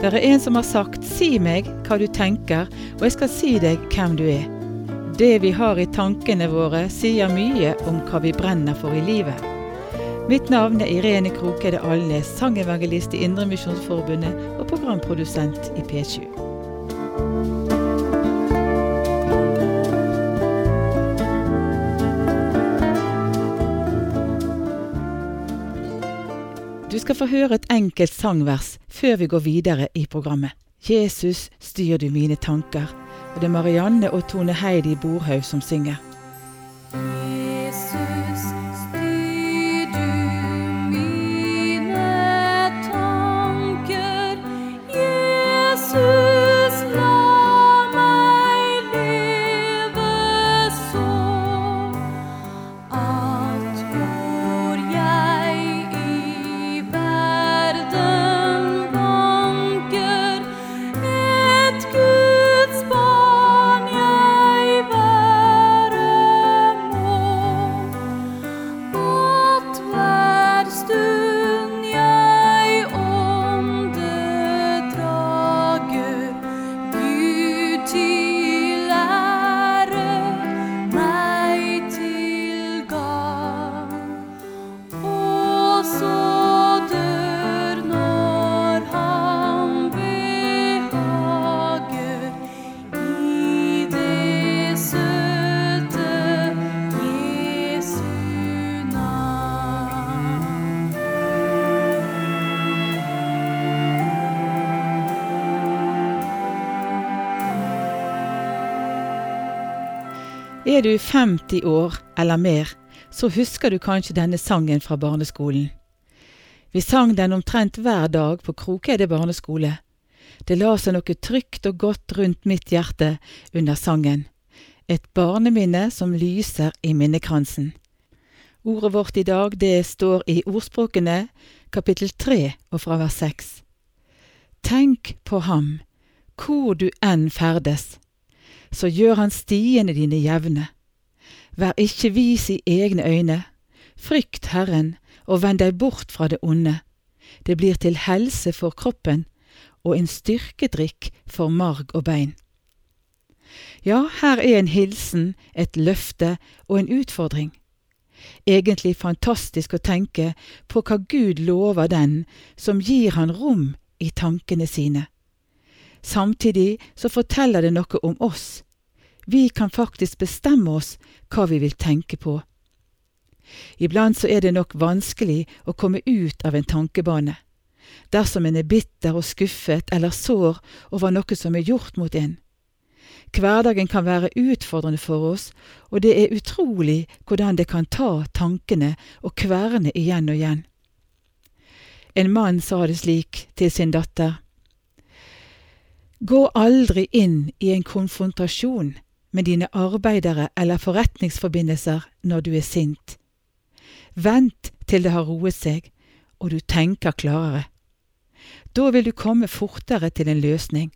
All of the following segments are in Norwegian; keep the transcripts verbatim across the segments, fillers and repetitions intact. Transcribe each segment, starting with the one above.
Det er en som har sagt, si meg hva du tenker, og jeg skal si deg hvem du er. Det vi har i tankene våre sier mye om hva vi brenner for i livet. Mitt navn er Irene Krokede Alnes, sangevangelist i Indremisjonsforbundet og programprodusent i P sju. Du skal få høre et enkelt sangvers før vi går videre i programmet. Jesus, styr du mine tanker. Og det er Marianne og Tone Heidi Borhaug som synger. Jesus, styr du mine tanker. Jesus, la meg leve så at hvor jeg i verden vanker, et Guds barn jeg være må. At hver stund jeg åndedrager, Gud til ære, meg til gagn. Og så dør når han behager, i det søte Jesu navn. Er du femti år eller mer, så husker du kanskje denne sangen fra barneskolen. Vi sang den omtrent hver dag på Krokede barneskole. Det la seg noe trygt og godt rundt mitt hjerte under sangen. Et barneminne som lyser i minnekransen. Ordet vårt i dag, det står i Ordspråkene, kapittel tre og fra vers seks. Tenk på ham, hvor du enn ferdes, så gjør han stiene dine jevne. Vær ikke vis i egne øyne, frykt Herren, og vend deg bort fra det onde. Det blir til helse for kroppen, og en styrkedrikk for marg og bein. Ja, her er en hilsen, et løfte og en utfordring. Egentlig fantastisk å tenke på hva Gud lover den som gir han rom i tankene sine. Samtidig så forteller det noe om oss. Vi kan faktisk bestemme oss hva vi vil tenke på. Iblant så er det nok vanskelig å komme ut av en tankebane. Dersom en er bitter og skuffet eller sår over noe som er gjort mot en. Hverdagen kan være utfordrende for oss, og det er utrolig hvordan det kan ta tankene og kverne igjen og igjen. En mann sa det slik til sin datter: Gå aldri inn i en konfrontasjon med dine arbeidere eller forretningsforbindelser når du er sint. Vent til det har roet seg, og du tenker klarere. Da vil du komme fortere til en løsning.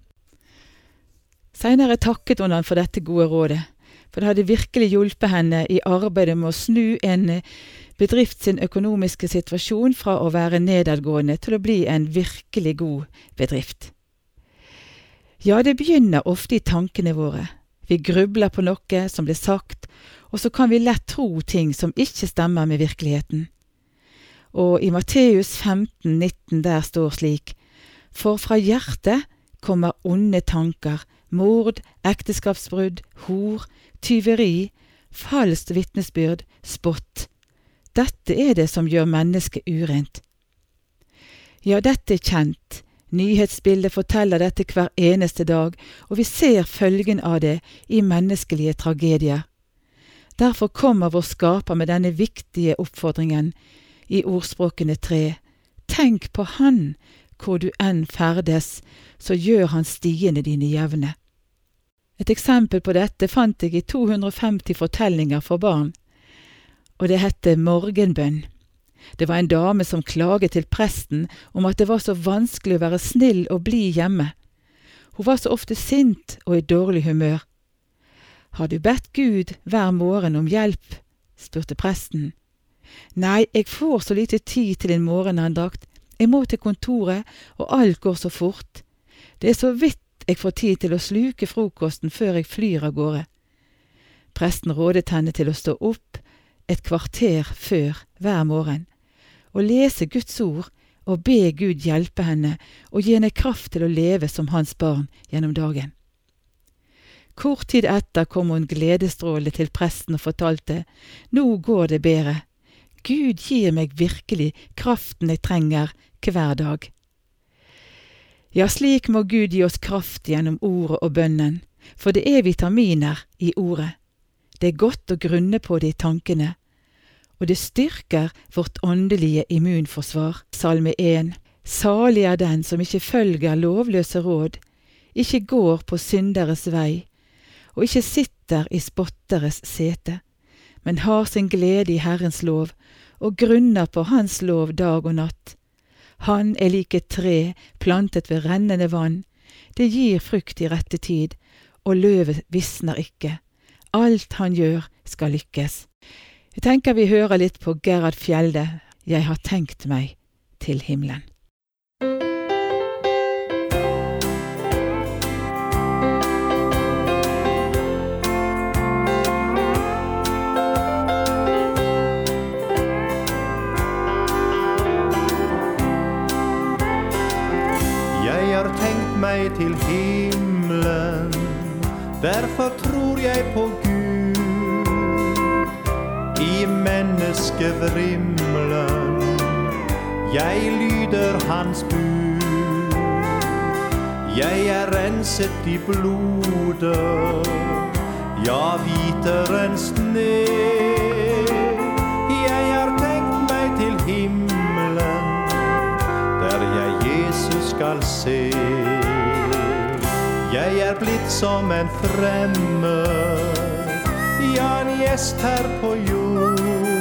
Senere takket hun han for dette gode rådet, for det hadde virkelig hjulpet henne i arbeidet med å snu en bedrift sin økonomiske situasjon fra å være nedadgående til å bli en virkelig god bedrift. Ja, det begynner ofte i tankene våre. Vi grubler på noe som blir sagt, og så kan vi lett tro ting som ikke stemmer med virkeligheten. Og i Matteus femten nitten der står slik: For fra hjertet kommer onde tanker, mord, ekteskapsbrudd, hor, tyveri, falskt vitnesbyrd, spott. Dette er det som gjør mennesket urent. Ja, dette er kjent. Nyhetsbildet forteller dette hver eneste dag, og vi ser følgen av det i menneskelige tragedier. Derfor kommer vår skaper med denne viktige oppfordringen i Ordspråkene tre. Tenk på han, hvor du enn ferdes, så gjør han stiene dine jevne. Et eksempel på dette fant jeg i to hundre og femti fortellinger for barn, og det hette Morgenbønn. Det var en dame som klaget til presten om at det var så vanskelig å være snill og blid hjemme. Hun var så ofte sint og i dårlig humør. Har du bedt Gud hver morgen om hjelp? Spurte presten. Nei, jeg får så lite tid til en morgenandakt. Jeg må til kontoret, og alt går så fort. Det er så vidt jeg får tid til å sluke frokosten før jeg flyr av gårde. Presten rådet henne til å stå opp et kvarter før hver morgen, og lese Guds ord og be Gud hjelpe henne og gi henne kraft til å leve som hans barn gjennom dagen. Kort tid etter kom hun gledesstrålende til presten og fortalte, «Nå går det bedre. Gud gir meg virkelig kraften jeg trenger hver dag.» Ja, slik må Gud gi oss kraft gjennom ordet og bønnen, for det er vitaminer i ordet. Det er godt å grunne på det i tankene, og det styrker vårt åndelige immunforsvar. Salme en. Salig er den som ikke følger lovløse råd, ikke går på synderes vei, og ikke sitter i spotteres sete, men har sin glede i Herrens lov, og grunner på hans lov dag og natt. Han er like et tre plantet ved rennende vann, det gir frukt i rette tid, og løvet visner ikke. Alt han gjør skal lykkes. Jeg tenker vi hører litt på Gerhard Fjelde, jeg har tenkt meg til himmelen. Jeg har tenkt meg til himmelen, derfor tror jeg på Gud. I menneskevrimlen, jeg lyder hans bud. Jeg er renset i blodet, ja, hvitere enn snø. Jeg har tenkt meg til himmelen, der jeg Jesus skal se. Jeg er blitt som en fremmed, ja, en gjest her på jord.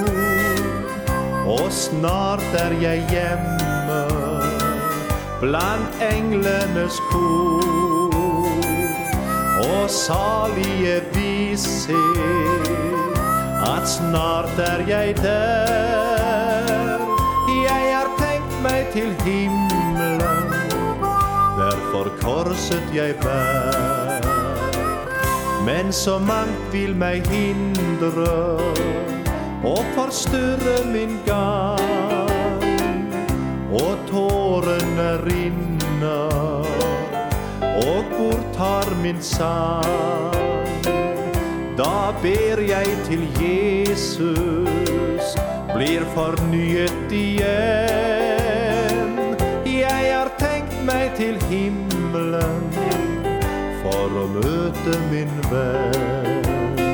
Og snart er jeg hjemme, blant englenes kor. Og salige visshet, at snart er jeg der. Jeg har tenkt meg til himmelen, derfor korset jeg bær. Men så mangt vil meg hindre og forstyrre min gang, og tårene rinner og borttar min sang. Da ber jeg til Jesus, blir fornyet igjen. Jeg har tenkt meg til himmelen for å møte min venn.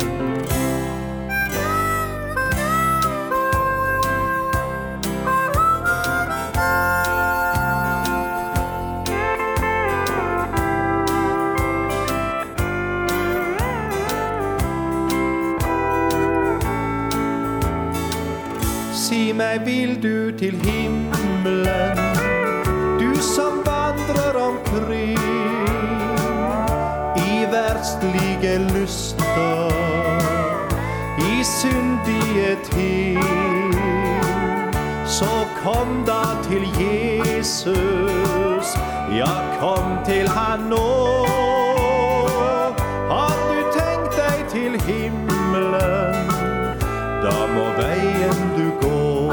Si meg, vil du til himmelen, du som vandrer omkring i verdslige lyster, i syndige ting. Så kom da til Jesus, ja, kom til han nå. Har du tenkt deg til himmelen, da må veien du gå.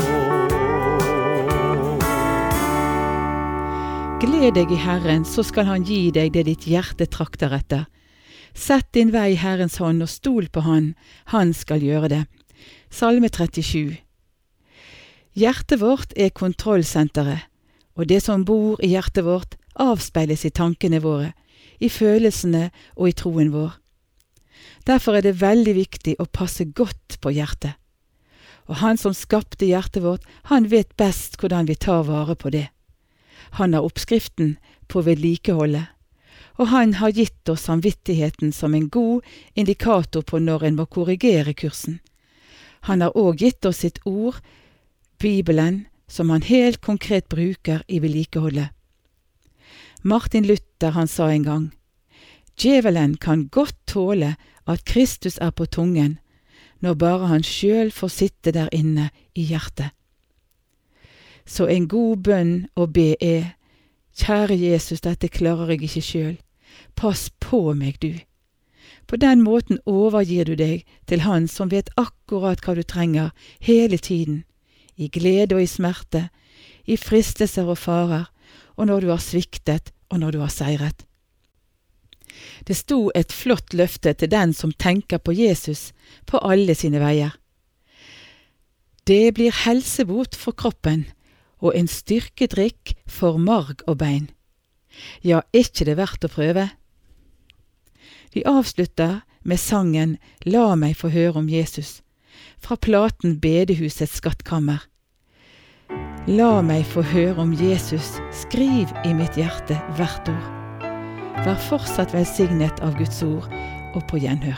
Gled deg i Herren, så skal han gi deg det ditt hjerte trakter etter. Sett din vei i Herrens hånd og stol på han, han skal gjøre det. Salme trettisju. Hjertet vårt er kontrollsenteret, og det som bor i hjertet vårt avspeiles i tankene våre, i følelsene og i troen vår. Derfor er det veldig viktig å passe godt på hjertet. Og han som skapte hjertet vårt, han vet best hvordan vi tar vare på det. Han har oppskriften på vedlikeholdet, og han har gitt oss samvittigheten som en god indikator på når en må korrigere kursen. Han har også gitt oss sitt ord, Bibelen, som han helt konkret bruker i vedlikeholdet. Martin Luther, han sa en gang, «Djevelen kan godt tåle at Kristus er på tungen, når bare han selv får sitte der inne i hjertet.» Så en god bønn å be er: Kjære Jesus, dette klarer jeg ikke selv. Pass på meg, du. På den måten overgir du deg til Han som vet akkurat hva du trenger hele tiden, i glede og i smerte, i fristelser og farer, og når du har sviktet og når du har seiret. Det sto et flott løfte til den som tenker på Jesus på alle sine veier. Det blir helsebot for kroppen, og en styrkedrikk for marg og bein. Ja, ikke det verdt å prøve? Vi avslutter med sangen «La meg få høre om Jesus», fra platen Bedehusets skattkammer. La meg få høre om Jesus, skriv i mitt hjerte hvert ord. Vær fortsatt velsignet av Guds ord, og på gjenhør.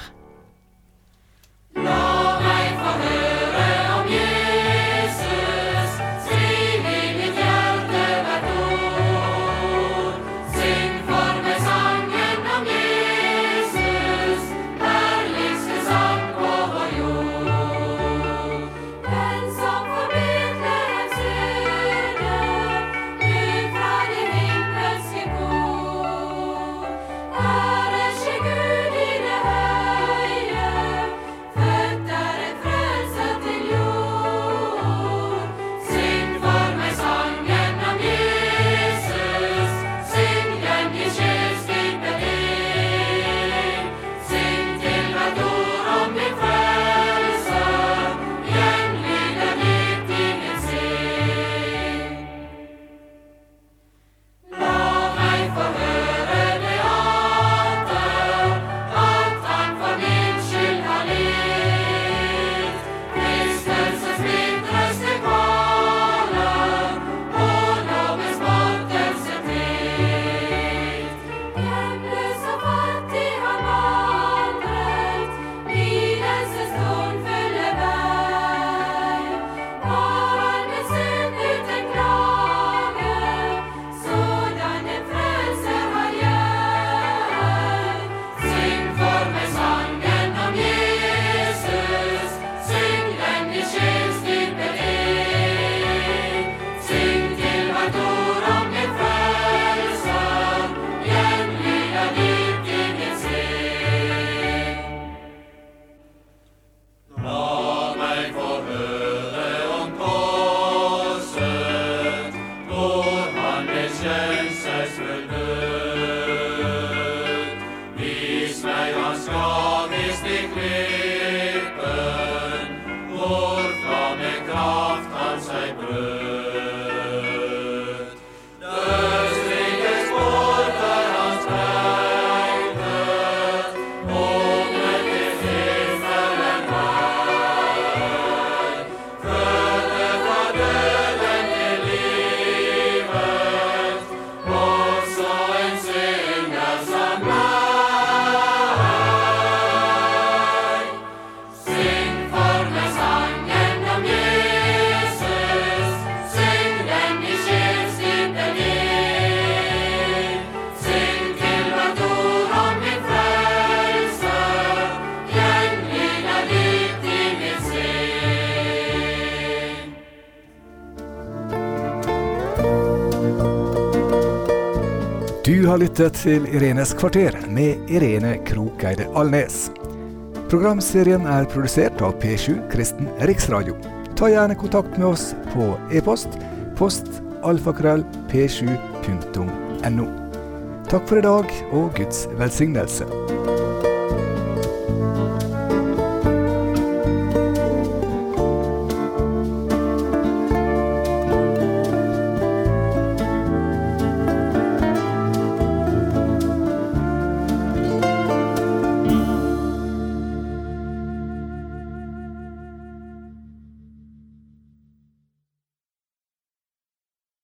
La meg få høre om Jesus, skriv i mitt hjerte hvert ord. Syng for meg sangen om Jesus, herligste sang på vår jord. Den som får Betlehem's hyrde, ut fra det himmelske kor. Ære skje Gud i det høye, født er en frelse til jord. Syng for meg sangen om Jesus, syng den i sjelsdypet inn. Syng til hvert ord om min frelse, gjenlyder nytt i min sinn. La meg få høre det atter, at han for min skyld har litt. Kristelsens midtrøste kvaler, og lovens måttelse tid. Hjemløs og fattig han vandret, lidelsens tornfulle vei. Var han med synd uten klage, sådan en frelser har jeg. Syng for meg sangen om Jesus, syng den i sjelsdypet inn. Syng til hvert ord om min frelse, gjenlyder nytt i min sinn. La meg få høre om korset, hvor han ble kjenselsfull død. Vis meg hans gravist i klippen, hvorfra med kraft han seg brød. Dødsrikets porter han sprengte, åpnet til himmelen vei. Førte fra døden til livet, også en synder som meg. Syng for meg sangen om Jesus, syng den i sjelsdypet inn. Syng til hvert ord om min frelse, gjenlyder nytt i min sinn. Du har lyttet til Irenes kvarter med Irene Krokeide Alnes. Programserien er produsert av P sju Kristen Riksradio. Ta gjerne kontakt med oss på e-post, post alfakrøll p sju punktum n o. Takk for i dag, og Guds velsignelse.